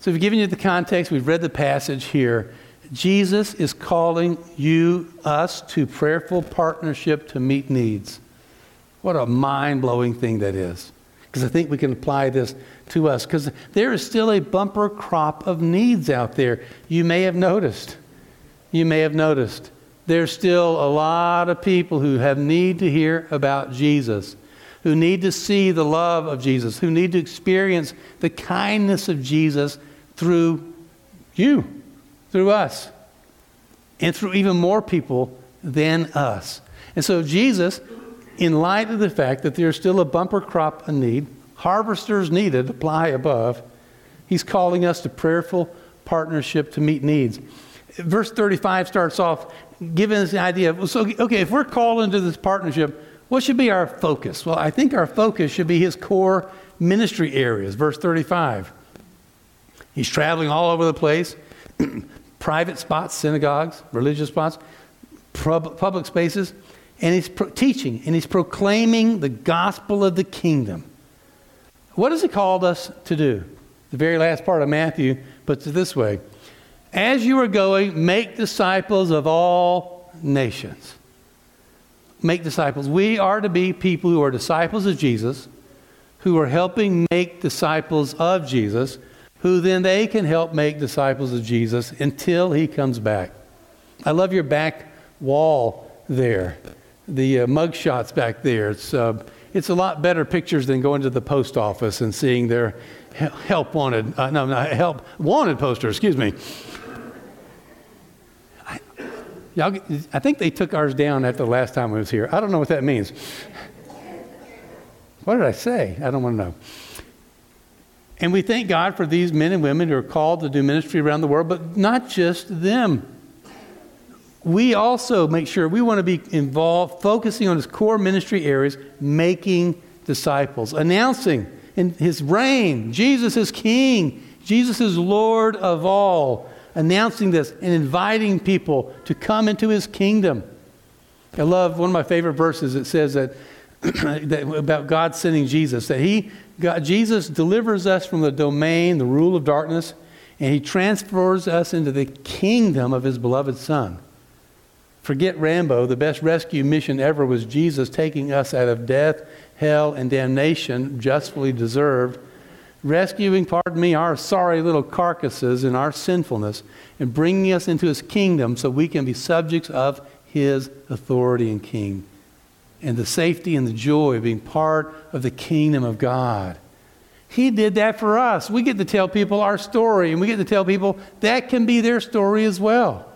So we've given you the context. We've read the passage here. Jesus is calling us to prayerful partnership to meet needs. What a mind-blowing thing that is. Because I think we can apply this to us. Because there is still a bumper crop of needs out there. You may have noticed. There's still a lot of people who have need to hear about Jesus, who need to see the love of Jesus, who need to experience the kindness of Jesus through you, through us, and through even more people than us. And so Jesus, in light of the fact that there's still a bumper crop of need, harvesters needed, apply above, he's calling us to prayerful partnership to meet needs. Verse 35 starts off giving us the idea of, so, okay, if we're called into this partnership, what should be our focus? Well, I think our focus should be his core ministry areas. Verse 35. He's traveling all over the place, private spots, synagogues, religious spots, public spaces, and he's teaching, and he's proclaiming the gospel of the kingdom. What has he called us to do? The very last part of Matthew puts it this way. As you are going, make disciples of all nations. Make disciples. We are to be people who are disciples of Jesus, who are helping make disciples of Jesus, who then they can help make disciples of Jesus until he comes back. I love your back wall there. The mug shots back there. It's a lot better pictures than going to the post office and seeing their help wanted poster, excuse me. I think they took ours down after the last time I was here. I don't know what that means. What did I say? I don't want to know. And we thank God for these men and women who are called to do ministry around the world, but not just them. We also make sure we want to be involved, focusing on his core ministry areas, making disciples, announcing in his reign, Jesus is King, Jesus is Lord of all, announcing this and inviting people to come into his kingdom. I love one of my favorite verses. It says that, about God sending Jesus, that Jesus delivers us from the domain, the rule of darkness, and he transfers us into the kingdom of his beloved Son. Forget Rambo. The best rescue mission ever was Jesus taking us out of death, hell, and damnation, justly deserved, rescuing, our sorry little carcasses in our sinfulness, and bringing us into his kingdom so we can be subjects of his authority and king, and the safety and the joy of being part of the kingdom of God. He did that for us. We get to tell people our story, and we get to tell people that can be their story as well.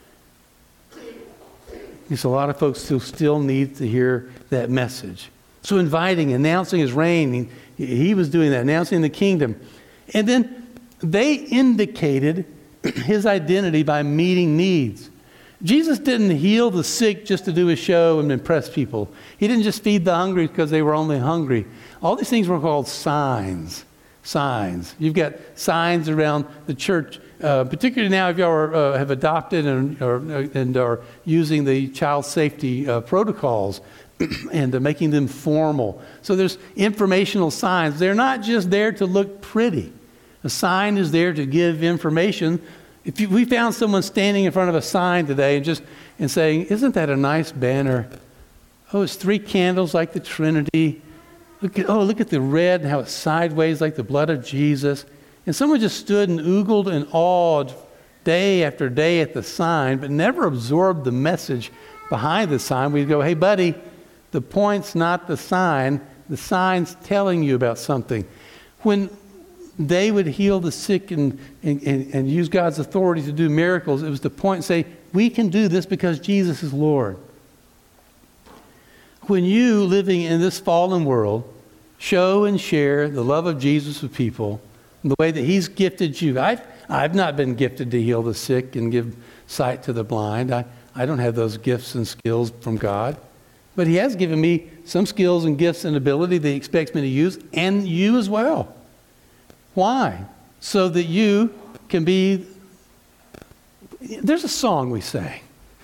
Because a lot of folks who still need to hear that message. So announcing his reign, he was doing that, announcing the kingdom. And then they indicated his identity by meeting needs. Jesus didn't heal the sick just to do a show and impress people. He didn't just feed the hungry because they were only hungry. All these things were called signs. Signs. You've got signs around the church, particularly now if y'all have adopted and are using the child safety protocols and making them formal. So there's informational signs. They're not just there to look pretty. A sign is there to give information. We found someone standing in front of a sign today and saying, "Isn't that a nice banner? Oh, it's 3 candles like the Trinity. Look at the red and how it's sideways like the blood of Jesus." And someone just stood and oogled and awed day after day at the sign, but never absorbed the message behind the sign. We'd go, "Hey, buddy, the point's not the sign. The sign's telling you about something." When they would heal the sick and use God's authority to do miracles, it was the point to say, we can do this because Jesus is Lord. When you, living in this fallen world, show and share the love of Jesus with people, the way that he's gifted you. I've not been gifted to heal the sick and give sight to the blind. I don't have those gifts and skills from God. But he has given me some skills and gifts and ability that he expects me to use, and you as well. Why? So that you can be... There's a song we sang.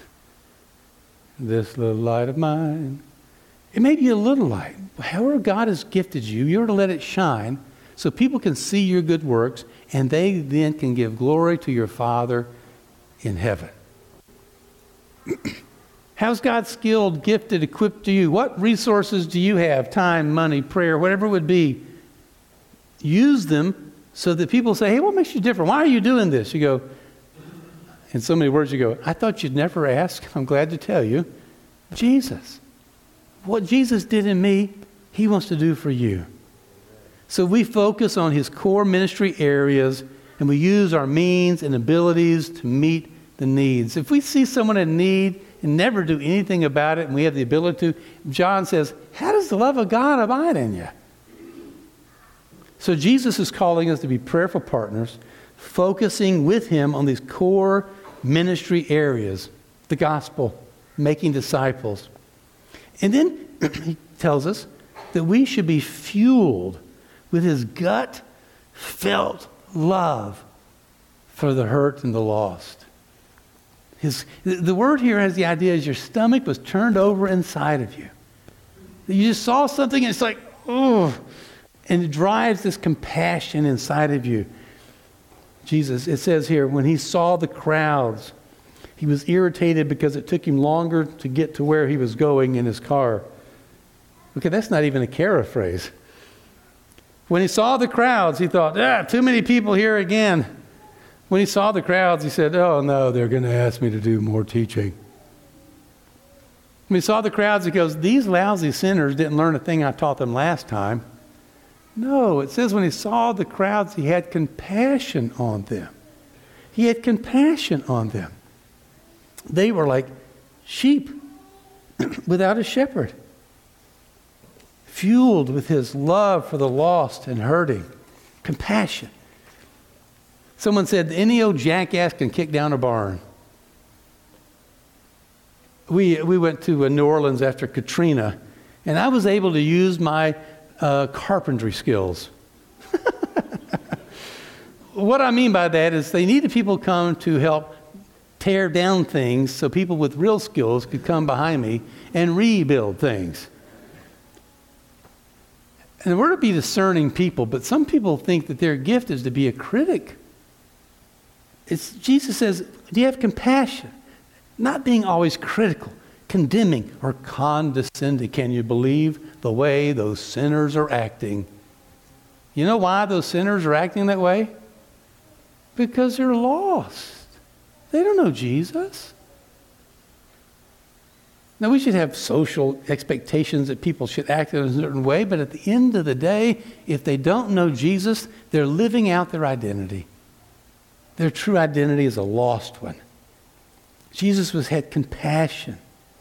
This little light of mine. It may be a little light. However God has gifted you, you're to let it shine so people can see your good works and they then can give glory to your Father in heaven. How's God skilled, gifted, equipped to you? What resources do you have? Time, money, prayer, whatever it would be. Use them so that people say, hey, what makes you different? Why are you doing this? You go, in so many words, you go, I thought you'd never ask. I'm glad to tell you. Jesus. What Jesus did in me, he wants to do for you. So we focus on his core ministry areas, and we use our means and abilities to meet the needs. If we see someone in need and never do anything about it, and we have the ability to, John says, how does the love of God abide in you? So Jesus is calling us to be prayerful partners, focusing with him on these core ministry areas, the gospel, making disciples. And then he tells us that we should be fueled with his gut-felt love for the hurt and the lost. The word here has the idea as your stomach was turned over inside of you. You just saw something and it's like, oh, and it drives this compassion inside of you. Jesus, it says here, when he saw the crowds, he was irritated because it took him longer to get to where he was going in his car. Okay, that's not even a paraphrase. When he saw the crowds, he thought, too many people here again. When he saw the crowds, he said, oh no, they're going to ask me to do more teaching. When he saw the crowds, he goes, these lousy sinners didn't learn a thing I taught them last time. No, it says when he saw the crowds, he had compassion on them. He had compassion on them. They were like sheep without a shepherd, fueled with his love for the lost and hurting. Compassion. Someone said, any old jackass can kick down a barn. We went to New Orleans after Katrina, and I was able to use my carpentry skills. What I mean by that is they needed people to come to help tear down things so people with real skills could come behind me and rebuild things. And we're to be discerning people, but some people think that their gift is to be a critic. Jesus says, do you have compassion? Not being always critical, condemning, or condescending. Can you believe the way those sinners are acting? You know why those sinners are acting that way? Because they're lost. They don't know Jesus. Now, we should have social expectations that people should act in a certain way, but at the end of the day, if they don't know Jesus, they're living out their identity. Their true identity is a lost one. Jesus had compassion.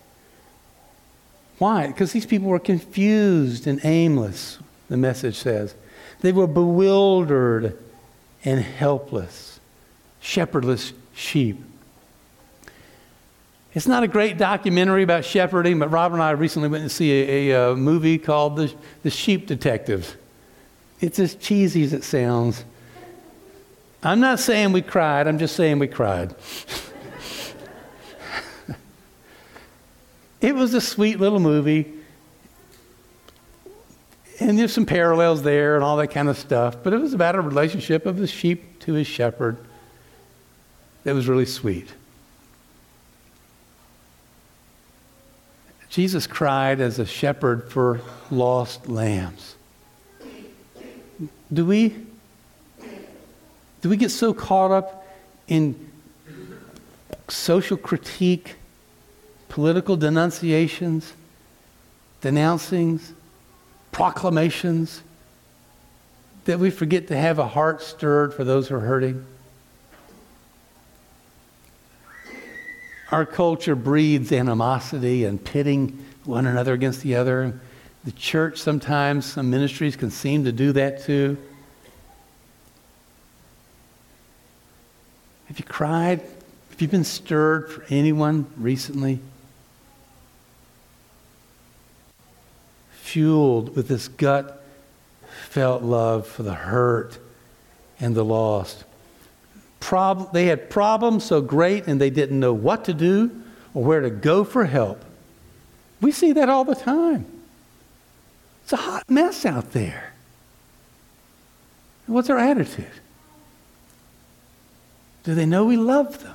Why? Because these people were confused and aimless, the message says. They were bewildered and helpless, shepherdless sheep. It's not a great documentary about shepherding, but Rob and I recently went to see a movie called The Sheep Detectives. It's as cheesy as it sounds. I'm not saying we cried, I'm just saying we cried. It was a sweet little movie, and there's some parallels there and all that kind of stuff, but it was about a relationship of the sheep to his shepherd that was really sweet. Jesus cried as a shepherd for lost lambs. Do we get so caught up in social critique, political denunciations, denouncings, proclamations, that we forget to have a heart stirred for those who are hurting? Our culture breeds animosity and pitting one another against the other. The church sometimes, some ministries can seem to do that too. Have you cried? Have you been stirred for anyone recently? Fueled with this gut-felt love for the hurt and the lost. They had problems so great and they didn't know what to do or where to go for help. We see that all the time. It's a hot mess out there. What's our attitude? Do they know we love them?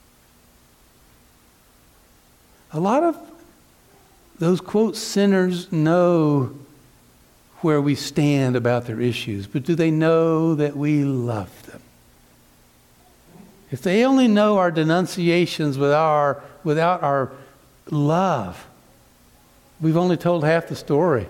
A lot of those, quote, sinners know where we stand about their issues, but do they know that we love them? If they only know our denunciations without our love, we've only told half the story.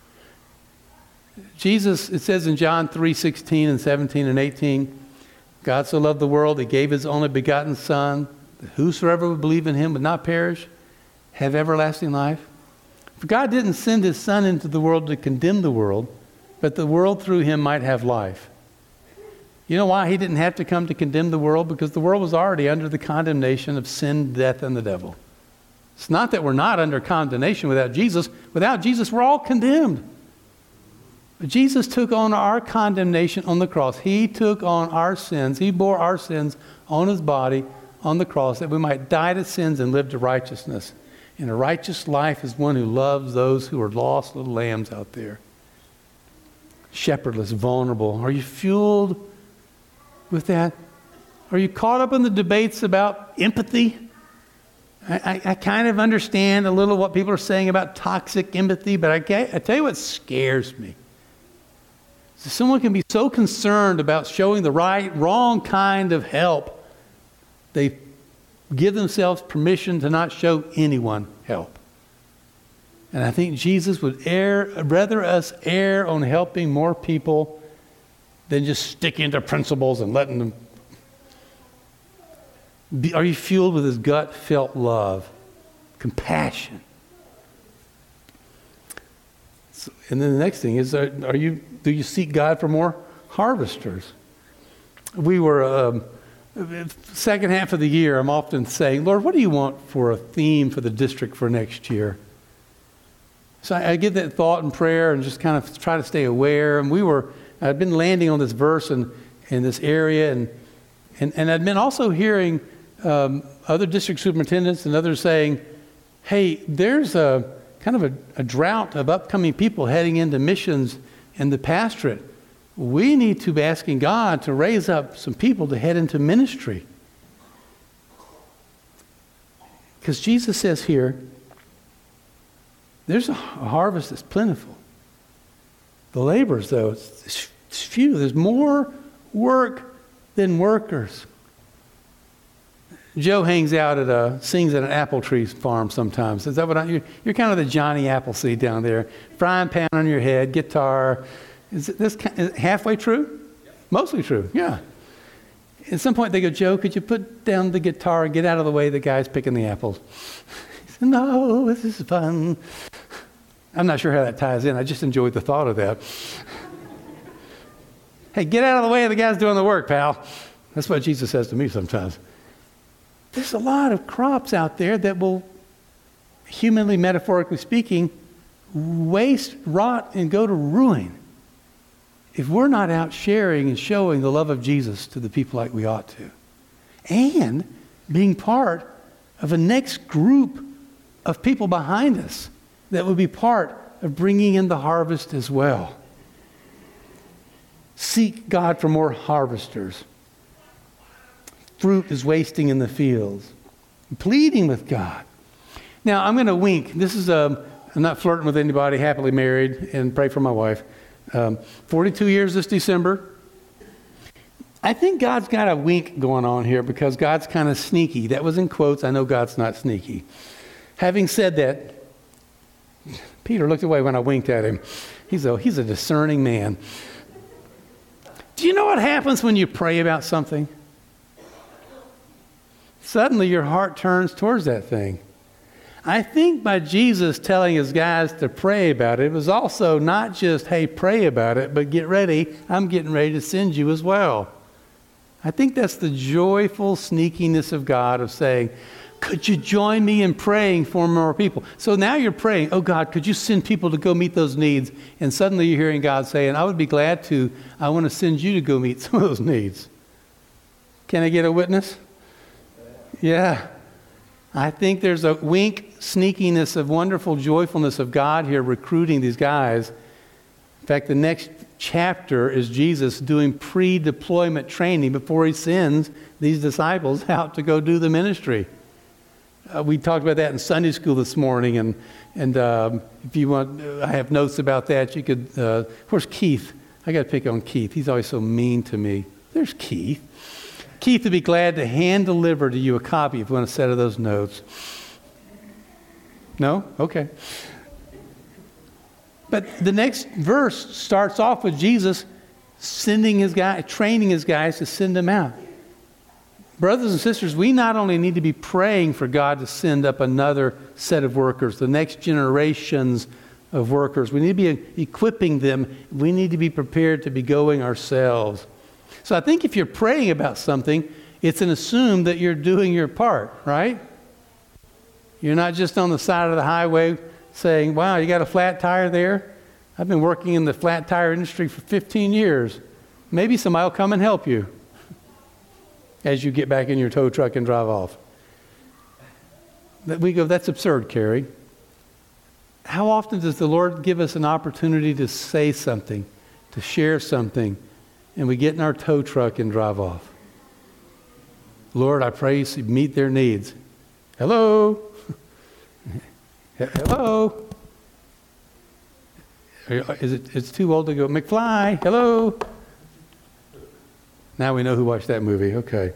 Jesus, it says in John 3:16 and 17 and 18, God so loved the world, he gave his only begotten Son, that whosoever would believe in him would not perish, have everlasting life. For God didn't send his Son into the world to condemn the world, but the world through him might have life. You know why he didn't have to come to condemn the world? Because the world was already under the condemnation of sin, death, and the devil. It's not that we're not under condemnation without Jesus. Without Jesus, we're all condemned. But Jesus took on our condemnation on the cross. He took on our sins. He bore our sins on his body on the cross that we might die to sins and live to righteousness. And a righteous life is one who loves those who are lost little lambs out there. Shepherdless, vulnerable. Are you fueled with that? Are you caught up in the debates about empathy? I kind of understand a little what people are saying about toxic empathy, but I tell you what scares me. So someone can be so concerned about showing the wrong kind of help, they give themselves permission to not show anyone help. And I think Jesus would rather us err on helping more people than just sticking to principles and letting them. Are you fueled with his gut-felt love, compassion? And then the next thing is, do you seek God for more harvesters? We were, second half of the year, I'm often saying, Lord, what do you want for a theme for the district for next year? So I give that thought and prayer and just kind of try to stay aware. And I'd been landing on this verse in this area, and I'd been also hearing other district superintendents and others saying, hey, there's a kind of a drought of upcoming people heading into missions and the pastorate. We need to be asking God to raise up some people to head into ministry. Because Jesus says here, there's a harvest that's plentiful. The laborers, though, it's few. There's more work than workers. Joe hangs out sings at an apple tree farm sometimes. Is that what you're kind of the Johnny Appleseed down there. Frying pan on your head, guitar. Is it halfway true? Yep. Mostly true, yeah. At some point they go, Joe, could you put down the guitar and get out of the way? The guy's picking the apples. He said, no, this is fun. I'm not sure how that ties in. I just enjoyed the thought of that. Hey, get out of the way. The guy's doing the work, pal. That's what Jesus says to me sometimes. There's a lot of crops out there that will, humanly, metaphorically speaking, waste, rot, and go to ruin if we're not out sharing and showing the love of Jesus to the people like we ought to. And being part of a next group of people behind us that will be part of bringing in the harvest as well. Seek God for more harvesters. Fruit is wasting in the fields. Pleading with God. Now, I'm going to wink. This is, I'm not flirting with anybody, happily married, and pray for my wife. 42 years this December. I think God's got a wink going on here because God's kind of sneaky. That was in quotes. I know God's not sneaky. Having said that, Peter looked away when I winked at him. He's a discerning man. Do you know what happens when you pray about something? Suddenly your heart turns towards that thing. I think by Jesus telling his guys to pray about it, it was also not just, hey, pray about it, but get ready. I'm getting ready to send you as well. I think that's the joyful sneakiness of God of saying, could you join me in praying for more people? So now you're praying, oh God, could you send people to go meet those needs? And suddenly you're hearing God saying, I would be glad to. I want to send you to go meet some of those needs. Can I get a witness? Yeah. I think there's a wink, sneakiness of wonderful joyfulness of God here recruiting these guys. In fact, the next chapter is Jesus doing pre-deployment training before he sends these disciples out to go do the ministry. We talked about that in Sunday school this morning, and if you want, I have notes about that. You could, where's Keith? I got to pick on Keith. He's always so mean to me. There's Keith. Keith would be glad to hand deliver to you a copy if you want a set of those notes. No? Okay. But the next verse starts off with Jesus training his guys to send them out. Brothers and sisters, we not only need to be praying for God to send up another set of workers, the next generations of workers. We need to be equipping them. We need to be prepared to be going ourselves. So I think if you're praying about something, it's an assume that you're doing your part, right? You're not just on the side of the highway saying, wow, you got a flat tire there? I've been working in the flat tire industry for 15 years. Maybe somebody will come and help you as you get back in your tow truck and drive off. We go, that's absurd, Carrie. How often does the Lord give us an opportunity to say something, to share something, and we get in our tow truck and drive off? Lord, I pray you meet their needs. Hello? Hello? It's too old to go, McFly, hello? Now we know who watched that movie. Okay.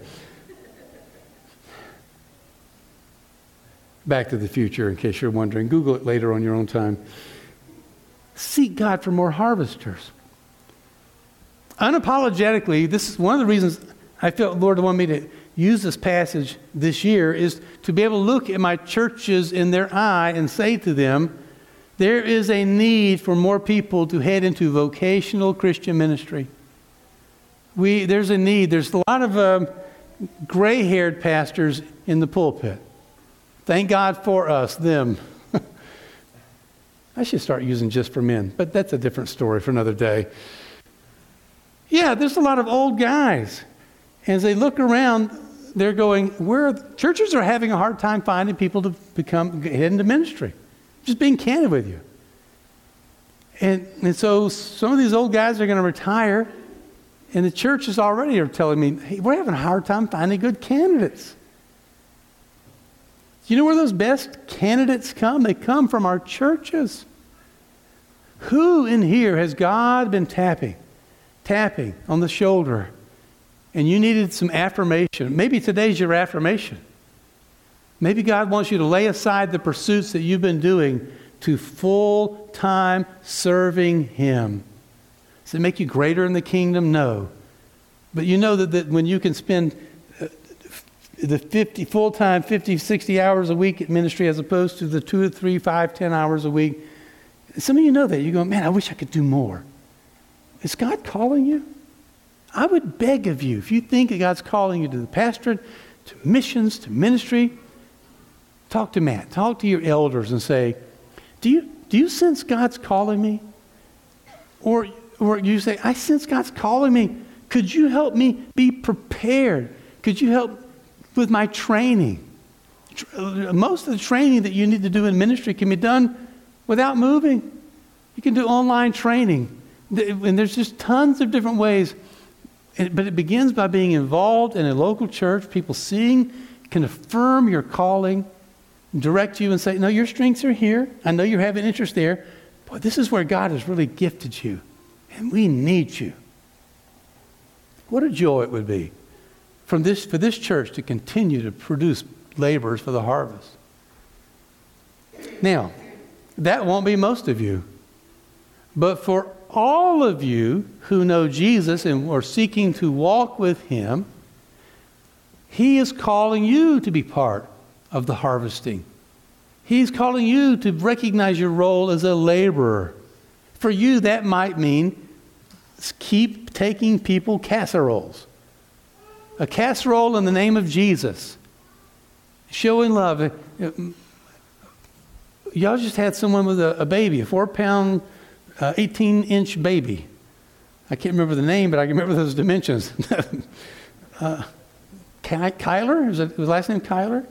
Back to the Future, in case you're wondering. Google it later on your own time. Seek God for more harvesters. Unapologetically, this is one of the reasons I felt the Lord wanted me to use this passage this year, is to be able to look at my churches in their eye and say to them, there is a need for more people to head into vocational Christian ministry. There's a need. There's a lot of gray-haired pastors in the pulpit. Thank God for us, them. I should start using just for men, but that's a different story for another day. Yeah, there's a lot of old guys. And as they look around, they're going, churches are having a hard time finding people to head into ministry. Just being candid with you. And so some of these old guys are going to retire, and the churches already are telling me, hey, we're having a hard time finding good candidates. Do you know where those best candidates come? They come from our churches. Who in here has God been tapping on the shoulder, and you needed some affirmation? Maybe today's your affirmation. Maybe God wants you to lay aside the pursuits that you've been doing to full-time serving Him. Does it make you greater in the kingdom? No. But you know that when you can spend the 50, 60 hours a week at ministry as opposed to the 2 or 3, 5, 10 hours a week. Some of you know that. You go, man, I wish I could do more. Is God calling you? I would beg of you, if you think that God's calling you to the pastorate, to missions, to ministry, talk to Matt. Talk to your elders and say, do you sense God's calling me? Or you say, I sense God's calling me. Could you help me be prepared? Could you help with my training? Most of the training that you need to do in ministry can be done without moving. You can do online training. And there's just tons of different ways. But it begins by being involved in a local church. People seeing can affirm your calling, direct you and say, no, your strengths are here. I know you have an interest there. Boy, this is where God has really gifted you. And we need you. What a joy it would be for this church to continue to produce laborers for the harvest. Now, that won't be most of you. But for all of you who know Jesus and are seeking to walk with Him, He is calling you to be part of the harvesting. He's calling you to recognize your role as a laborer. For you, that might mean keep taking people casseroles. A casserole in the name of Jesus. Showing love. Y'all just had someone with a baby, a 4-pound, 18-inch baby. I can't remember the name, but I can remember those dimensions. Kyler? Is his last name Kyler?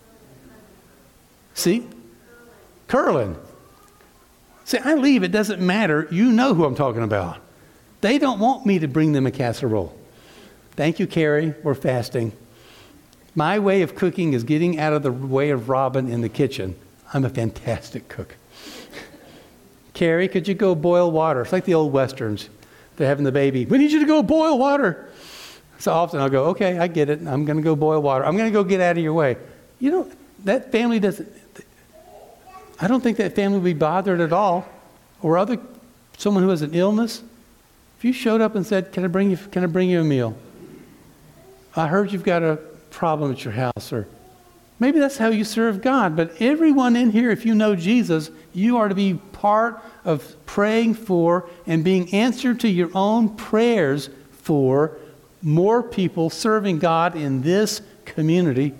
See? Curlin. See, I leave, it doesn't matter. You know who I'm talking about. They don't want me to bring them a casserole. Thank you, Carrie. We're fasting. My way of cooking is getting out of the way of Robin in the kitchen. I'm a fantastic cook. Carrie, could you go boil water? It's like the old Westerns. They're having the baby. We need you to go boil water. So often I'll go, okay, I get it. I'm going to go boil water. I'm going to go get out of your way. You know, that family doesn't, I don't think that family would be bothered at all. Or someone who has an illness. If you showed up and said, can I bring you a meal? I heard you've got a problem at your house. Or maybe that's how you serve God. But everyone in here, if you know Jesus, you are to be part of praying for and being answered to your own prayers for more people serving God in this communities.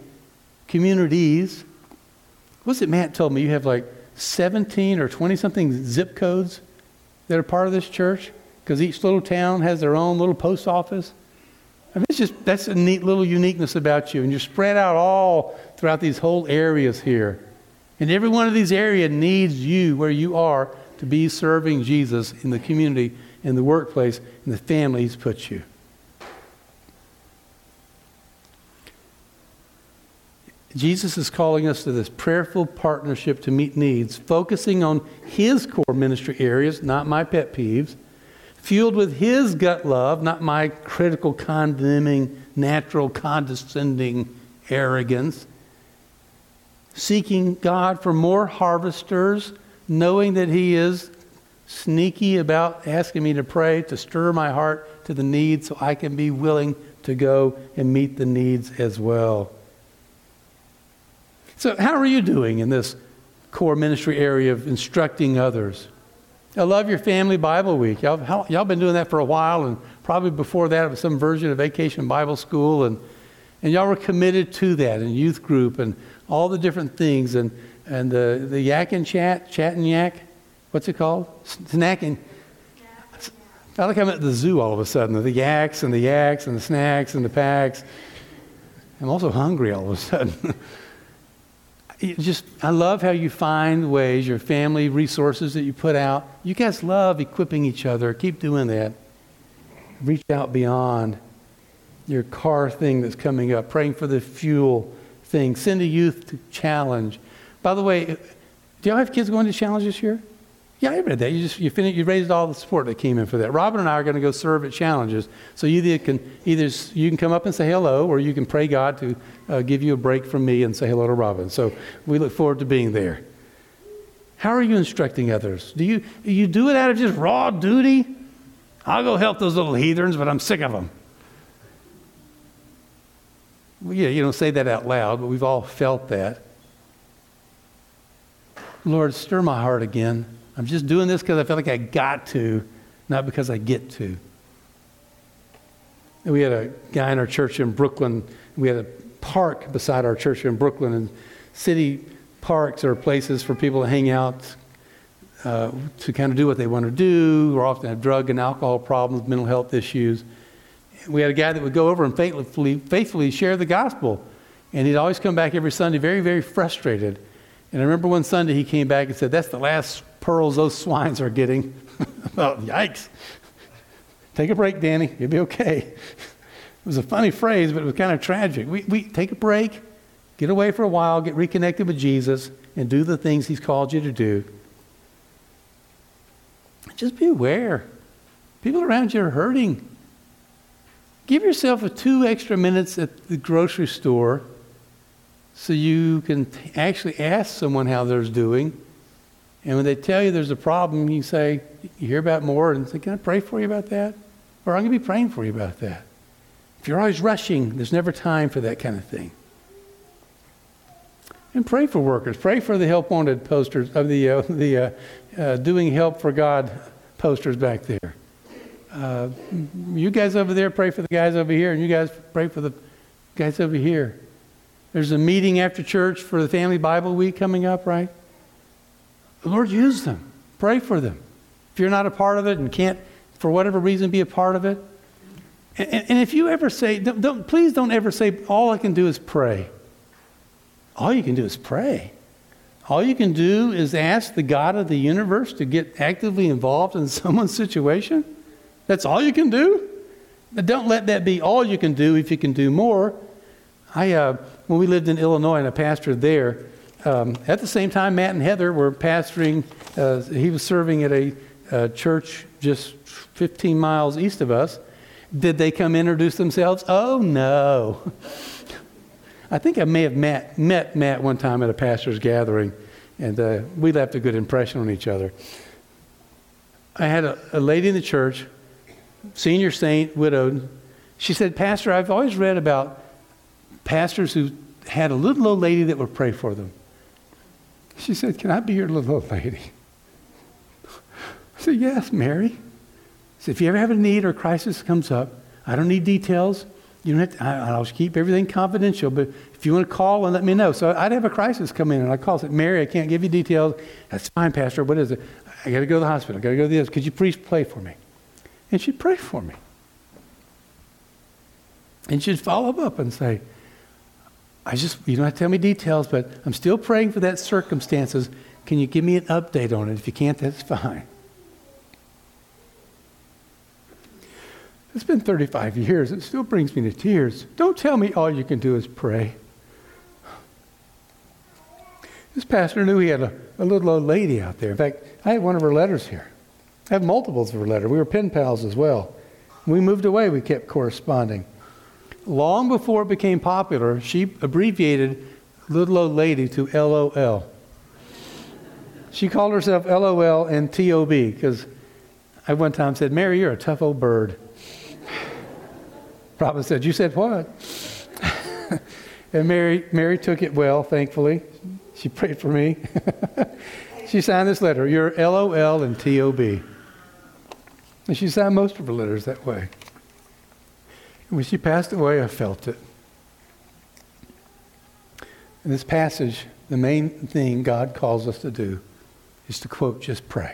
What's it Matt told me? You have like 17 or 20-something zip codes that are part of this church? Because each little town has their own little post office. I mean, that's a neat little uniqueness about you. And you're spread out all throughout these whole areas here. And every one of these areas needs you where you are to be serving Jesus in the community, in the workplace, in the family He's put you. Jesus is calling us to this prayerful partnership to meet needs, focusing on His core ministry areas, not my pet peeves, fueled with His gut love, not my critical, condemning, natural, condescending arrogance, seeking God for more harvesters, knowing that He is sneaky about asking me to pray, to stir my heart to the needs so I can be willing to go and meet the needs as well. So how are you doing in this core ministry area of instructing others? I love your family Bible week. Y'all been doing that for a while, and probably before that it was some version of Vacation Bible School, and y'all were committed to that, and youth group, and all the different things, and the yak and chat and yak, what's it called? Snack and... I felt like I'm at the zoo all of a sudden. The yaks and the snacks and the packs. I'm also hungry all of a sudden. I love how you find ways, your family resources that you put out. You guys love equipping each other. Keep doing that. Reach out beyond your car thing that's coming up, praying for the fuel thing. Send a youth to Challenge. By the way, do y'all have kids going to Challenge this year? Yeah, I read that. You raised all the support that came in for that. Robin and I are going to go serve at Challenges. So you can come up and say hello, or you can pray God to give you a break from me and say hello to Robin. So we look forward to being there. How are you instructing others? Do you do it out of just raw duty? I'll go help those little heathens, but I'm sick of them. Well, yeah, you don't say that out loud, but we've all felt that. Lord, stir my heart again. I'm just doing this because I feel like I got to, not because I get to. We had a guy in our church in Brooklyn. We had a park beside our church in Brooklyn, and city parks are places for people to hang out, to kind of do what they want to do, or often have drug and alcohol problems, mental health issues. We had a guy that would go over and faithfully share the gospel, and he'd always come back every Sunday very, very frustrated. And I remember one Sunday he came back and said, "That's the last pearls those swines are getting." Well, yikes. Take a break, Danny. You'll be okay. It was a funny phrase, but it was kind of tragic. We take a break, get away for a while, get reconnected with Jesus, and do the things He's called you to do. Just be aware. People around you are hurting. Give yourself 2 extra minutes at the grocery store so you can actually ask someone how they're doing. And when they tell you there's a problem, you say, you hear about more, and say, "Can I pray for you about that?" Or, "I'm going to be praying for you about that." If you're always rushing, there's never time for that kind of thing. And pray for workers. Pray for the help wanted posters of the doing help for God posters back there. You guys over there pray for the guys over here, and you guys pray for the guys over here. There's a meeting after church for the Family Bible Week coming up, right? The Lord, use them. Pray for them. If you're not a part of it and can't, for whatever reason, be a part of it. And if you ever say, please don't ever say, "All I can do is pray." All you can do is pray. All you can do is ask the God of the universe to get actively involved in someone's situation. That's all you can do? But don't let that be all you can do if you can do more. When we lived in Illinois and I pastored there, at the same time Matt and Heather were pastoring, he was serving at a church just 15 miles east of us. Did they come introduce themselves? Oh, no. I think I may have met Matt one time at a pastor's gathering, and we left a good impression on each other. I had a lady in the church, senior saint, widowed. She said, Pastor, I've always read about pastors who had a little old lady that would pray for them. She said, can I be your little old lady? I said, yes, Mary. I said, if you ever have a need or a crisis comes up, I don't need details. You don't have to, I'll keep everything confidential, but if you want to call and let me know. So I'd have a crisis come in, and I'd call and say, Mary, I can't give you details. That's fine, Pastor. What is it? I got to go to the hospital. I got to go to this. Could you please pray for me? And she'd pray for me. And she'd follow up and say, you don't have to tell me details, but I'm still praying for that circumstances. Can you give me an update on it? If you can't, that's fine. It's been 35 years. It still brings me to tears. Don't tell me all you can do is pray. This pastor knew he had a little old lady out there. In fact, I have one of her letters here. I have multiples of her letter. We were pen pals as well. When we moved away, we kept corresponding. Long before it became popular, she abbreviated little old lady to LOL. She called herself LOL and TOB because I one time said, Mary, you're a tough old bird. Prophet said, you said what? And Mary took it well, thankfully. She prayed for me. She signed this letter, you're LOL and TOB. And she signed most of her letters that way. And when she passed away, I felt it. In this passage, the main thing God calls us to do is to, quote, just pray.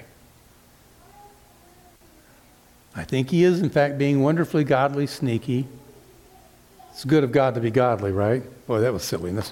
I think he is, in fact, being wonderfully godly, sneaky. It's good of God to be godly, right? Boy, that was silliness.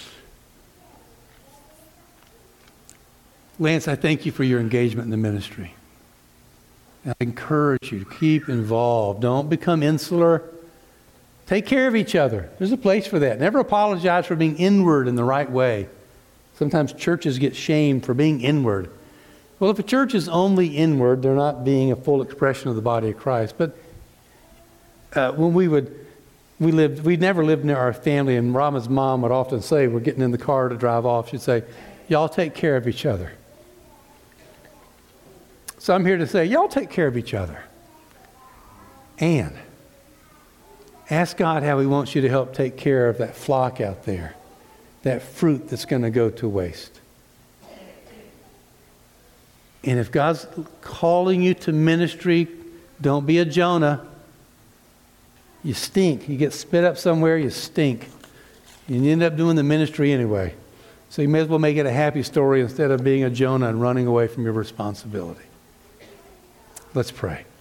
Lance, I thank you for your engagement in the ministry. And I encourage you to keep involved. Don't become insular. Take care of each other. There's a place for that. Never apologize for being inward in the right way. Sometimes churches get shamed for being inward. Well, if a church is only inward, they're not being a full expression of the body of Christ. But when we'd never lived near our family, and Rama's mom would often say, we're getting in the car to drive off, she'd say, y'all take care of each other. So I'm here to say, y'all take care of each other. And ask God how he wants you to help take care of that flock out there, that fruit that's going to go to waste. And if God's calling you to ministry, don't be a Jonah. You stink. You get spit up somewhere, you stink. And you end up doing the ministry anyway. So you may as well make it a happy story instead of being a Jonah and running away from your responsibility. Let's pray.